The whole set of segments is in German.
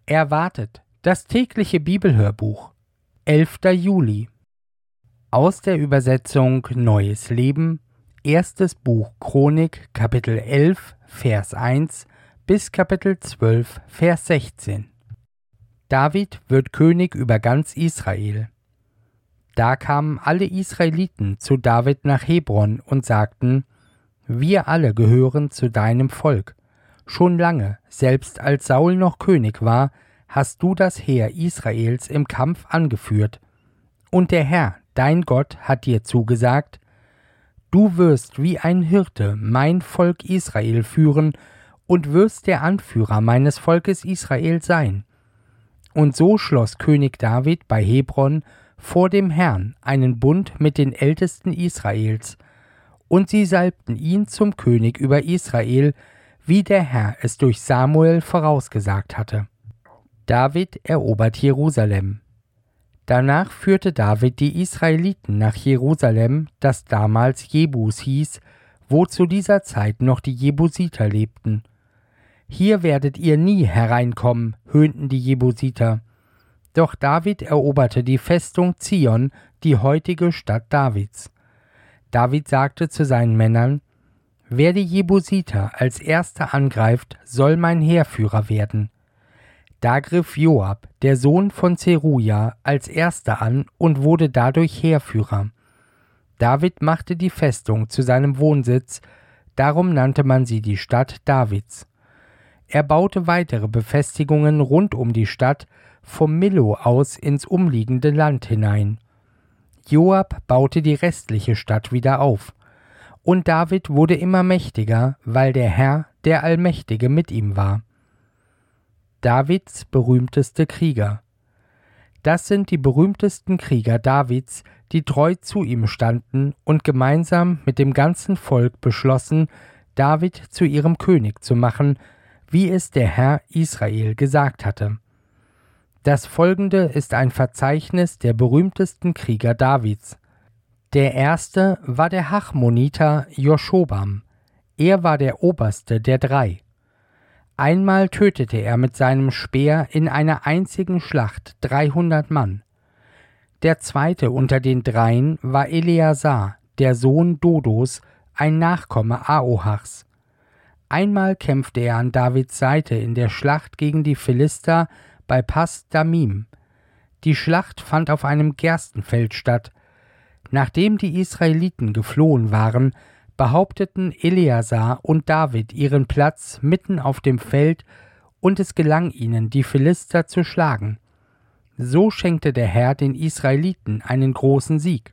Erwartet, das tägliche Bibelhörbuch, 11. Juli. Aus der Übersetzung Neues Leben, erstes Buch Chronik, Kapitel 11, Vers 1 bis Kapitel 12, Vers 16. David wird König über ganz Israel. Da kamen alle Israeliten zu David nach Hebron und sagten: Wir alle gehören zu deinem Volk. Schon lange, selbst als Saul noch König war, hast du das Heer Israels im Kampf angeführt. Und der Herr, dein Gott, hat dir zugesagt: Du wirst wie ein Hirte mein Volk Israel führen und wirst der Anführer meines Volkes Israel sein. Und so schloss König David bei Hebron vor dem Herrn einen Bund mit den Ältesten Israels, und sie salbten ihn zum König über Israel, wie der Herr es durch Samuel vorausgesagt hatte. David erobert Jerusalem. Danach führte David die Israeliten nach Jerusalem, das damals Jebus hieß, wo zu dieser Zeit noch die Jebusiter lebten. Hier werdet ihr nie hereinkommen, höhnten die Jebusiter. Doch David eroberte die Festung Zion, die heutige Stadt Davids. David sagte zu seinen Männern: Wer die Jebusiter als erster angreift, soll mein Heerführer werden. Da griff Joab, der Sohn von Zeruja, als erster an und wurde dadurch Heerführer. David machte die Festung zu seinem Wohnsitz, darum nannte man sie die Stadt Davids. Er baute weitere Befestigungen rund um die Stadt, vom Millo aus ins umliegende Land hinein. Joab baute die restliche Stadt wieder auf. Und David wurde immer mächtiger, weil der Herr, der Allmächtige, mit ihm war. Davids berühmteste Krieger. Das sind die berühmtesten Krieger Davids, die treu zu ihm standen und gemeinsam mit dem ganzen Volk beschlossen, David zu ihrem König zu machen, wie es der Herr Israel gesagt hatte. Das folgende ist ein Verzeichnis der berühmtesten Krieger Davids. Der erste war der Hachmoniter Joschobam. Er war der oberste der drei. Einmal tötete er mit seinem Speer in einer einzigen Schlacht 300 Mann. Der zweite unter den dreien war Eleazar, der Sohn Dodos, ein Nachkomme Ahochs. Einmal kämpfte er an Davids Seite in der Schlacht gegen die Philister bei Pas Damim. Die Schlacht fand auf einem Gerstenfeld statt. Nachdem die Israeliten geflohen waren, behaupteten Eleazar und David ihren Platz mitten auf dem Feld, und es gelang ihnen, die Philister zu schlagen. So schenkte der Herr den Israeliten einen großen Sieg.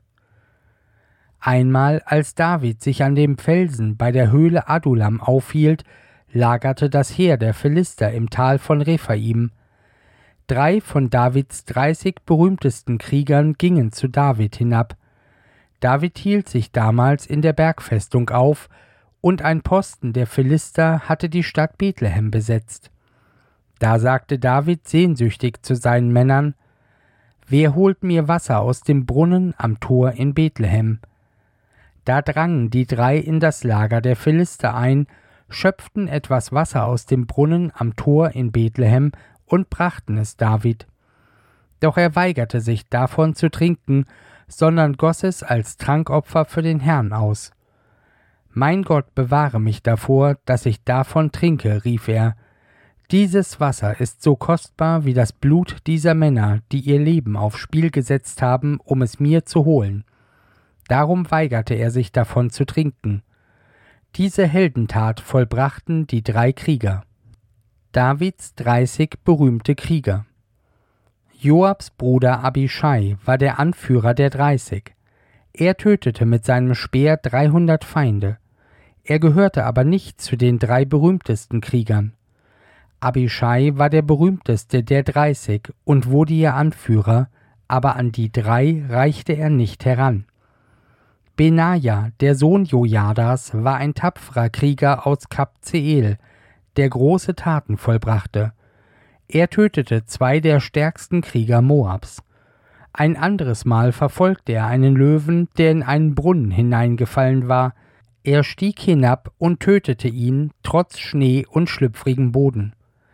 Einmal, als David sich an dem Felsen bei der Höhle Adullam aufhielt, lagerte das Heer der Philister im Tal von Rephaim. 3 von Davids 30 berühmtesten Kriegern gingen zu David hinab. David hielt sich damals in der Bergfestung auf, und ein Posten der Philister hatte die Stadt Bethlehem besetzt. Da sagte David sehnsüchtig zu seinen Männern: Wer holt mir Wasser aus dem Brunnen am Tor in Bethlehem? Da drangen die 3 in das Lager der Philister ein, schöpften etwas Wasser aus dem Brunnen am Tor in Bethlehem und brachten es David. Doch er weigerte sich, davon zu trinken, sondern goss es als Trankopfer für den Herrn aus. »Mein Gott, bewahre mich davor, dass ich davon trinke«, rief er. »Dieses Wasser ist so kostbar wie das Blut dieser Männer, die ihr Leben aufs Spiel gesetzt haben, um es mir zu holen.« Darum weigerte er sich, davon zu trinken. Diese Heldentat vollbrachten die 3 Krieger. Davids 30 berühmte Krieger. Joabs Bruder Abischai war der Anführer der 30. Er tötete mit seinem Speer 300 Feinde. Er gehörte aber nicht zu den 3 berühmtesten Kriegern. Abischai war der berühmteste der 30 und wurde ihr Anführer, aber an die 3 reichte er nicht heran. Benaja, der Sohn Jojadas, war ein tapferer Krieger aus Kabzeel, der große Taten vollbrachte. Er tötete 2 der stärksten Krieger Moabs. Ein anderes Mal verfolgte er einen Löwen, der in einen Brunnen hineingefallen war. Er stieg hinab und tötete ihn, trotz Schnee und schlüpfrigem Boden.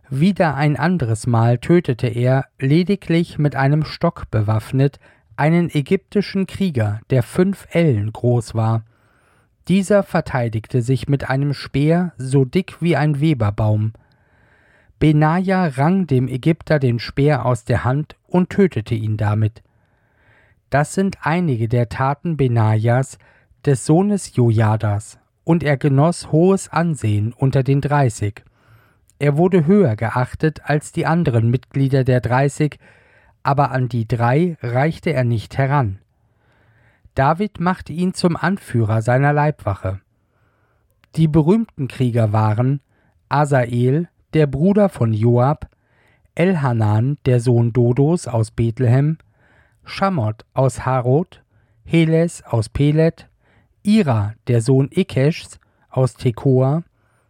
Wieder ein anderes Mal tötete er, lediglich mit einem Stock bewaffnet, einen ägyptischen Krieger, der 5 Ellen groß war. Dieser verteidigte sich mit einem Speer, so dick wie ein Weberbaum. Benaja rang dem Ägypter den Speer aus der Hand und tötete ihn damit. Das sind einige der Taten Benajas, des Sohnes Jojadas, und er genoss hohes Ansehen unter den 30. Er wurde höher geachtet als die anderen Mitglieder der 30, aber an die 3 reichte er nicht heran. David machte ihn zum Anführer seiner Leibwache. Die berühmten Krieger waren Asael, der Bruder von Joab, Elhanan, der Sohn Dodos aus Bethlehem, Schamot aus Harod, Heles aus Pelet, Ira, der Sohn Ikeschs aus Tekoa,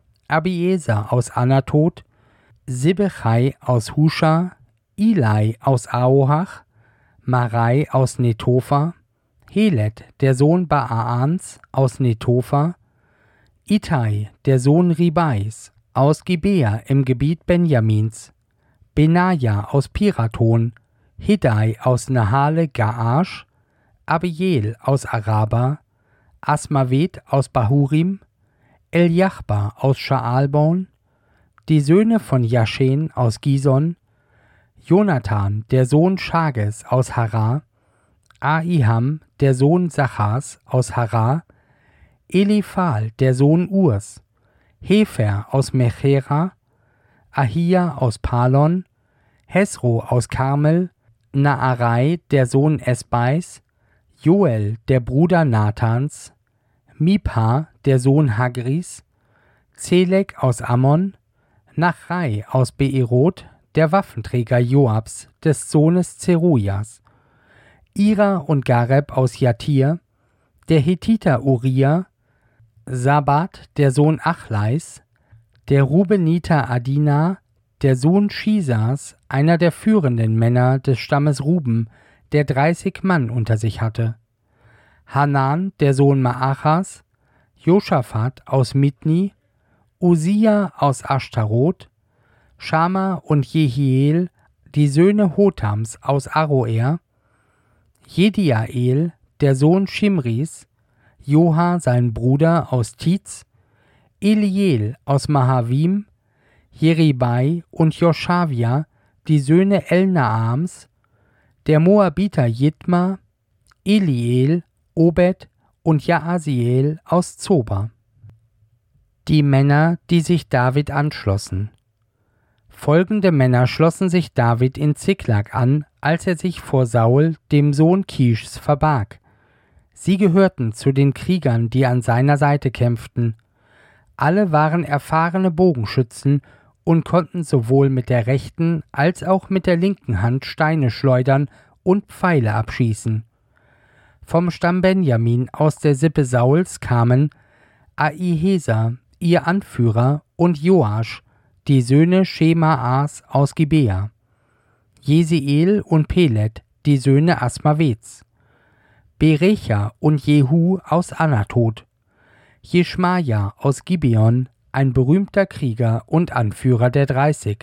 Abieser aus Anatot, Sibbechai aus Husha, Ilai aus Aohach, Marai aus Netofa, Helet, der Sohn Baaans aus Netofa, Ittai, der Sohn Ribais aus Gibea im Gebiet Benjamins, Benaja aus Piraton, Hiddai aus Nahale Gaash, Abiel aus Araba, Asmavet aus Bahurim, Eljachba aus Schaalbon, die Söhne von Jaschen aus Gison, Jonathan, der Sohn Schages aus Harar, Ahiham, der Sohn Sachas aus Harar, Eliphal, der Sohn Urs, Hefer aus Mechera, Ahia aus Palon, Hesro aus Karmel, Naarai, der Sohn Esbais, Joel, der Bruder Nathans, Mipha, der Sohn Hagris, Zelek aus Ammon, Nachrai aus Beerot, der Waffenträger Joabs, des Sohnes Zerujas, Ira und Gareb aus Jatir, der Hethiter Uriah, Sabat, der Sohn Achleis, der Rubeniter Adina, der Sohn Schisas, einer der führenden Männer des Stammes Ruben, der 30 Mann unter sich hatte, Hanan, der Sohn Maachas, Josaphat aus Mitni, Usia aus Ashtarot, Schama und Jehiel, die Söhne Hotams aus Aroer, Jediael, der Sohn Shimris, Joha, sein Bruder aus Tiz, Eliel aus Mahavim, Jeribai und Joshavia, die Söhne Elnaams, der Moabiter Jitma, Eliel, Obed und Jaasiel aus Zoba. Die Männer, die sich David anschlossen. Folgende Männer schlossen sich David in Ziklag an, als er sich vor Saul, dem Sohn Kischs, verbarg. Sie gehörten zu den Kriegern, die an seiner Seite kämpften. Alle waren erfahrene Bogenschützen und konnten sowohl mit der rechten als auch mit der linken Hand Steine schleudern und Pfeile abschießen. Vom Stamm Benjamin aus der Sippe Sauls kamen Ahieser, ihr Anführer, und Joasch, die Söhne Schemaas aus Gibea, Jesiel und Pelet, die Söhne Asmavets, Berecha und Jehu aus Anatot, Jeschmaja aus Gibeon, ein berühmter Krieger und Anführer der 30,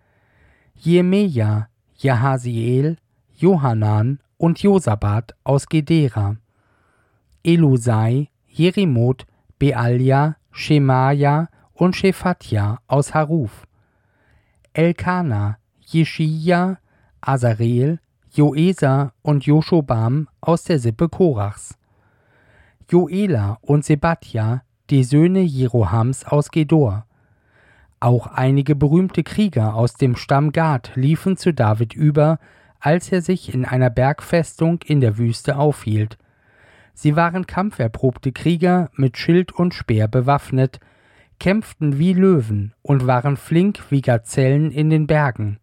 Jemeja, Jahasiel, Johanan und Josabat aus Gedera, Elusai, Jerimoth, Bealja, Schemaja und Shephatja aus Haruf, Elkana, Jeschia, Azarel, Joesa und Joschobam aus der Sippe Korachs, Joela und Sebatja, die Söhne Jerohams aus Gedor. Auch einige berühmte Krieger aus dem Stamm Gad liefen zu David über, als er sich in einer Bergfestung in der Wüste aufhielt. Sie waren kampferprobte Krieger mit Schild und Speer bewaffnet, kämpften wie Löwen und waren flink wie Gazellen in den Bergen.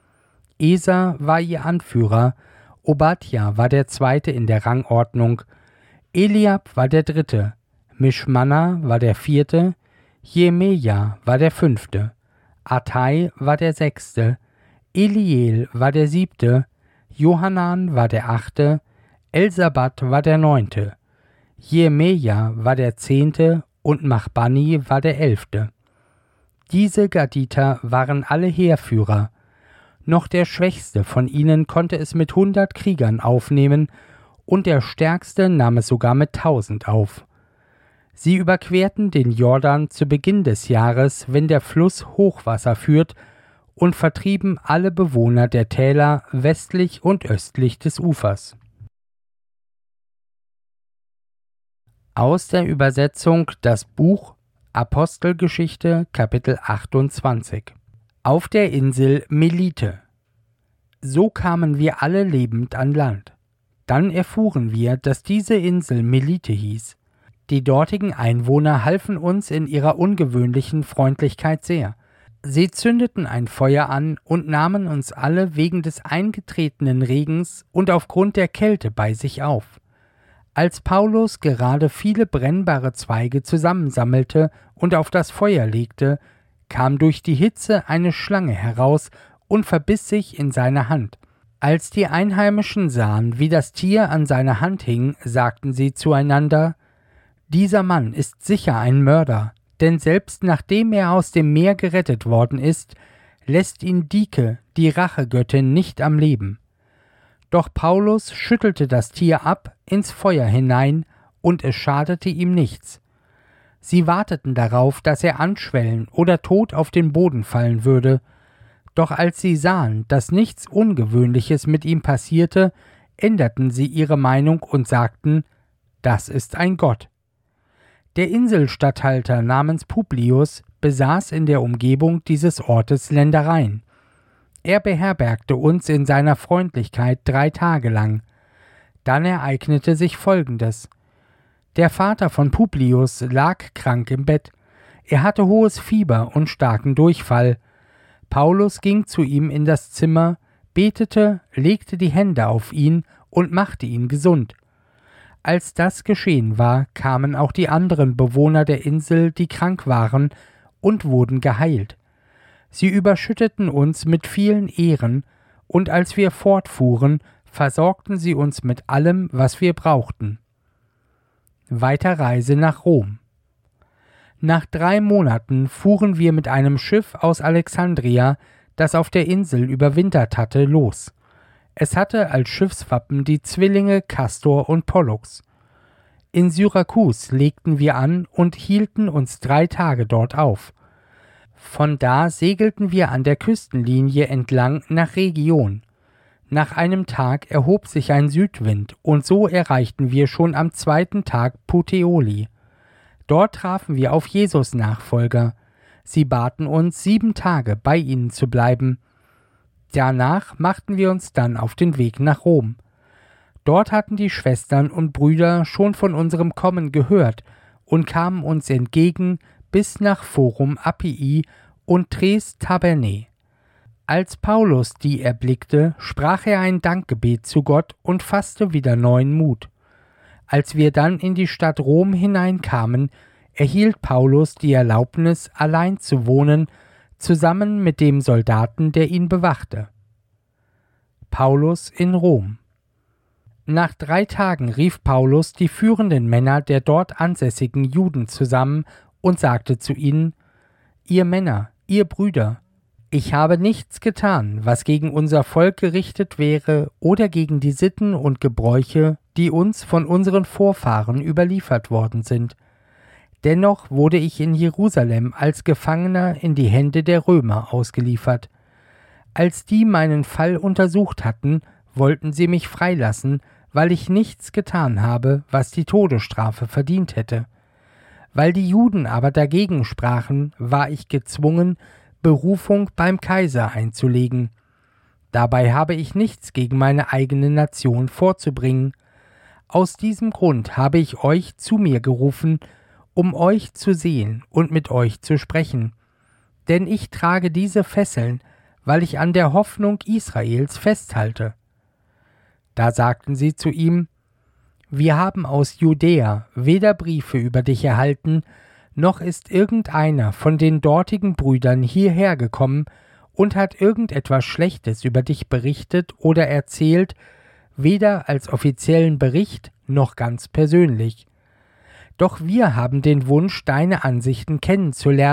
Esa war ihr Anführer, Obadja war der Zweite in der Rangordnung, Eliab war der Dritte, Mischmanna war der Vierte, Jemeja war der Fünfte, Attai war der Sechste, Eliel war der Siebte, Johanan war der Achte, Elsabat war der Neunte, Jemeja war der 10. und Machbani war der 11. Diese Gaditer waren alle Heerführer. Noch der Schwächste von ihnen konnte es mit 100 Kriegern aufnehmen, und der Stärkste nahm es sogar mit 1000 auf. Sie überquerten den Jordan zu Beginn des Jahres, wenn der Fluss Hochwasser führt, und vertrieben alle Bewohner der Täler westlich und östlich des Ufers. Aus der Übersetzung das Buch Apostelgeschichte, Kapitel 28. Auf der Insel Melite. So kamen wir alle lebend an Land. Dann erfuhren wir, dass diese Insel Melite hieß. Die dortigen Einwohner halfen uns in ihrer ungewöhnlichen Freundlichkeit sehr. Sie zündeten ein Feuer an und nahmen uns alle wegen des eingetretenen Regens und aufgrund der Kälte bei sich auf. Als Paulus gerade viele brennbare Zweige zusammensammelte und auf das Feuer legte, kam durch die Hitze eine Schlange heraus und verbiss sich in seine Hand. Als die Einheimischen sahen, wie das Tier an seiner Hand hing, sagten sie zueinander: Dieser Mann ist sicher ein Mörder, denn selbst nachdem er aus dem Meer gerettet worden ist, lässt ihn Dike, die Rachegöttin, nicht am Leben. Doch Paulus schüttelte das Tier ab ins Feuer hinein, und es schadete ihm nichts. Sie warteten darauf, dass er anschwellen oder tot auf den Boden fallen würde. Doch als sie sahen, dass nichts Ungewöhnliches mit ihm passierte, änderten sie ihre Meinung und sagten: Das ist ein Gott. Der Inselstatthalter namens Publius besaß in der Umgebung dieses Ortes Ländereien. Er beherbergte uns in seiner Freundlichkeit 3 Tage lang. Dann ereignete sich Folgendes. Der Vater von Publius lag krank im Bett. Er hatte hohes Fieber und starken Durchfall. Paulus ging zu ihm in das Zimmer, betete, legte die Hände auf ihn und machte ihn gesund. Als das geschehen war, kamen auch die anderen Bewohner der Insel, die krank waren, und wurden geheilt. Sie überschütteten uns mit vielen Ehren, und als wir fortfuhren, versorgten sie uns mit allem, was wir brauchten. Weiterreise nach Rom. Nach 3 Monaten fuhren wir mit einem Schiff aus Alexandria, das auf der Insel überwintert hatte, los. Es hatte als Schiffswappen die Zwillinge Kastor und Pollux. In Syrakus legten wir an und hielten uns 3 Tage dort auf. Von da segelten wir an der Küstenlinie entlang nach Region. Nach einem Tag erhob sich ein Südwind, und so erreichten wir schon am 2. Tag Puteoli. Dort trafen wir auf Jesus Nachfolger. Sie baten uns, 7 Tage bei ihnen zu bleiben. Danach machten wir uns dann auf den Weg nach Rom. Dort hatten die Schwestern und Brüder schon von unserem Kommen gehört und kamen uns entgegen bis nach Forum Appii und Tres Tabernae. Als Paulus die erblickte, sprach er ein Dankgebet zu Gott und fasste wieder neuen Mut. Als wir dann in die Stadt Rom hineinkamen, erhielt Paulus die Erlaubnis, allein zu wohnen, zusammen mit dem Soldaten, der ihn bewachte. Paulus in Rom. Nach 3 Tagen rief Paulus die führenden Männer der dort ansässigen Juden zusammen und sagte zu ihnen: Ihr Männer, ihr Brüder, ich habe nichts getan, was gegen unser Volk gerichtet wäre oder gegen die Sitten und Gebräuche, die uns von unseren Vorfahren überliefert worden sind. Dennoch wurde ich in Jerusalem als Gefangener in die Hände der Römer ausgeliefert. Als die meinen Fall untersucht hatten, wollten sie mich freilassen, weil ich nichts getan habe, was die Todesstrafe verdient hätte. Weil die Juden aber dagegen sprachen, war ich gezwungen, Berufung beim Kaiser einzulegen. Dabei habe ich nichts gegen meine eigene Nation vorzubringen. Aus diesem Grund habe ich euch zu mir gerufen, um euch zu sehen und mit euch zu sprechen. Denn ich trage diese Fesseln, weil ich an der Hoffnung Israels festhalte. Da sagten sie zu ihm: Wir haben aus Judäa weder Briefe über dich erhalten, noch ist irgendeiner von den dortigen Brüdern hierher gekommen und hat irgendetwas Schlechtes über dich berichtet oder erzählt, weder als offiziellen Bericht noch ganz persönlich. Doch wir haben den Wunsch, deine Ansichten kennenzulernen,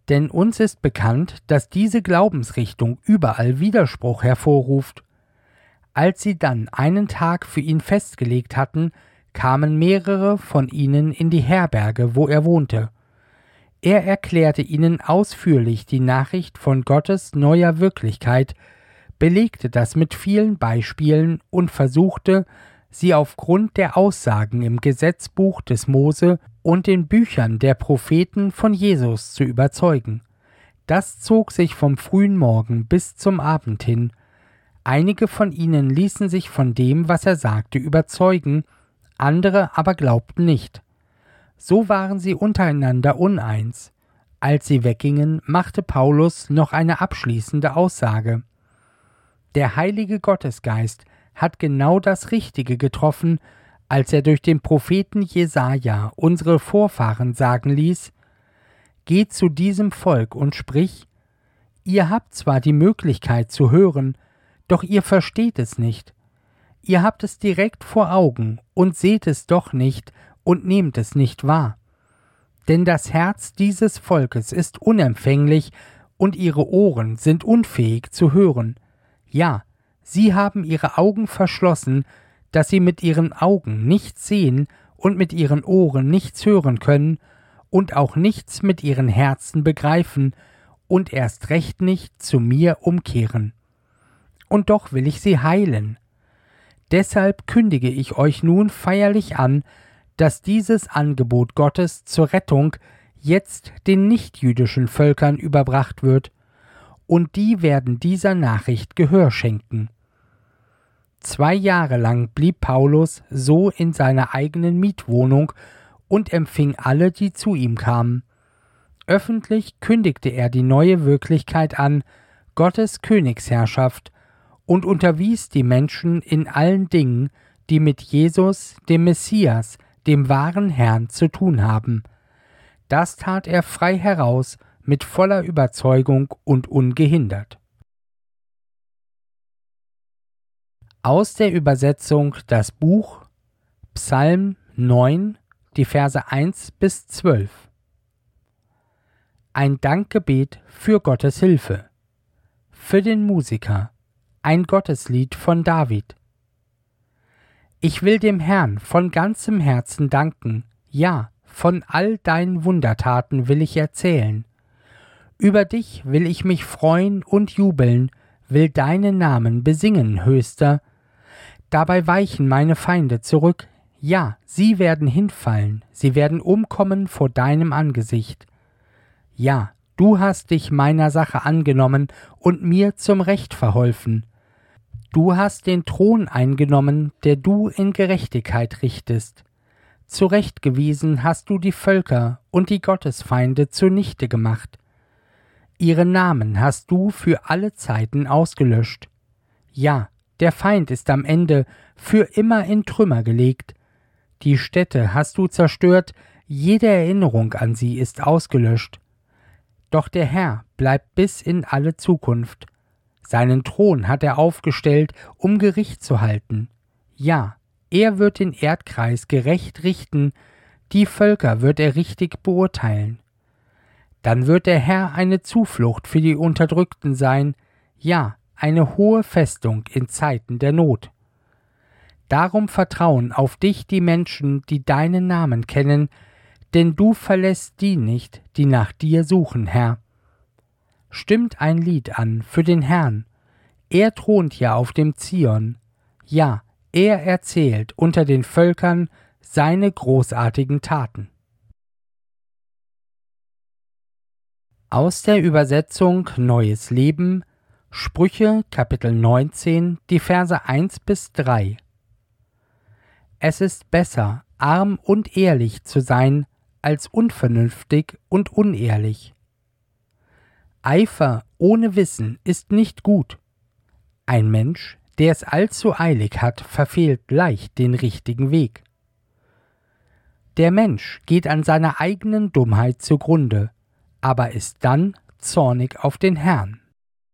Denn uns ist bekannt, dass diese Glaubensrichtung überall Widerspruch hervorruft. Als sie dann einen Tag für ihn festgelegt hatten, kamen mehrere von ihnen in die Herberge, wo er wohnte. Er erklärte ihnen ausführlich die Nachricht von Gottes neuer Wirklichkeit, belegte das mit vielen Beispielen und versuchte, sie aufgrund der Aussagen im Gesetzbuch des Mose und den Büchern der Propheten von Jesus zu überzeugen. Das zog sich vom frühen Morgen bis zum Abend hin. Einige von ihnen ließen sich von dem, was er sagte, überzeugen, andere aber glaubten nicht. So waren sie untereinander uneins. Als sie weggingen, machte Paulus noch eine abschließende Aussage. Der heilige Gottesgeist hat genau das Richtige getroffen, als er durch den Propheten Jesaja unsere Vorfahren sagen ließ: Geh zu diesem Volk und sprich: Ihr habt zwar die Möglichkeit zu hören, doch ihr versteht es nicht. Ihr habt es direkt vor Augen und seht es doch nicht und nehmt es nicht wahr. Denn das Herz dieses Volkes ist unempfänglich und ihre Ohren sind unfähig zu hören. Ja, sie haben ihre Augen verschlossen, dass sie mit ihren Augen nichts sehen und mit ihren Ohren nichts hören können und auch nichts mit ihren Herzen begreifen und erst recht nicht zu mir umkehren. Und doch will ich sie heilen. Deshalb kündige ich euch nun feierlich an, dass dieses Angebot Gottes zur Rettung jetzt den nichtjüdischen Völkern überbracht wird, und die werden dieser Nachricht Gehör schenken. 2 Jahre lang blieb Paulus so in seiner eigenen Mietwohnung und empfing alle, die zu ihm kamen. Öffentlich kündigte er die neue Wirklichkeit an, Gottes Königsherrschaft, und unterwies die Menschen in allen Dingen, die mit Jesus, dem Messias, dem wahren Herrn zu tun haben. Das tat er frei heraus, mit voller Überzeugung und ungehindert. Aus der Übersetzung das Buch Psalm 9, die Verse 1 bis 12. Ein Dankgebet für Gottes Hilfe. Für den Musiker. Ein Gotteslied von David. Ich will dem Herrn von ganzem Herzen danken, ja, von all deinen Wundertaten will ich erzählen. Über dich will ich mich freuen und jubeln, will deinen Namen besingen, Höchster. Dabei weichen meine Feinde zurück, ja, sie werden hinfallen, sie werden umkommen vor deinem Angesicht. Ja, du hast dich meiner Sache angenommen und mir zum Recht verholfen. Du hast den Thron eingenommen, der du in Gerechtigkeit richtest. Zurechtgewiesen hast du die Völker und die Gottesfeinde zunichte gemacht. Ihre Namen hast du für alle Zeiten ausgelöscht. Ja, der Feind ist am Ende für immer in Trümmer gelegt. Die Städte hast du zerstört, jede Erinnerung an sie ist ausgelöscht. Doch der Herr bleibt bis in alle Zukunft. Seinen Thron hat er aufgestellt, um Gericht zu halten. Ja, er wird den Erdkreis gerecht richten, die Völker wird er richtig beurteilen. Dann wird der Herr eine Zuflucht für die Unterdrückten sein, ja, eine hohe Festung in Zeiten der Not. Darum vertrauen auf dich die Menschen, die deinen Namen kennen, denn du verlässt die nicht, die nach dir suchen, Herr. Stimmt ein Lied an für den Herrn. Er thront ja auf dem Zion. Ja, er erzählt unter den Völkern seine großartigen Taten. Aus der Übersetzung Neues Leben, Sprüche Kapitel 19, die Verse 1 bis 3. Es ist besser, arm und ehrlich zu sein, als unvernünftig und unehrlich. Eifer ohne Wissen ist nicht gut. Ein Mensch, der es allzu eilig hat, verfehlt leicht den richtigen Weg. Der Mensch geht an seiner eigenen Dummheit zugrunde, aber ist dann zornig auf den Herrn.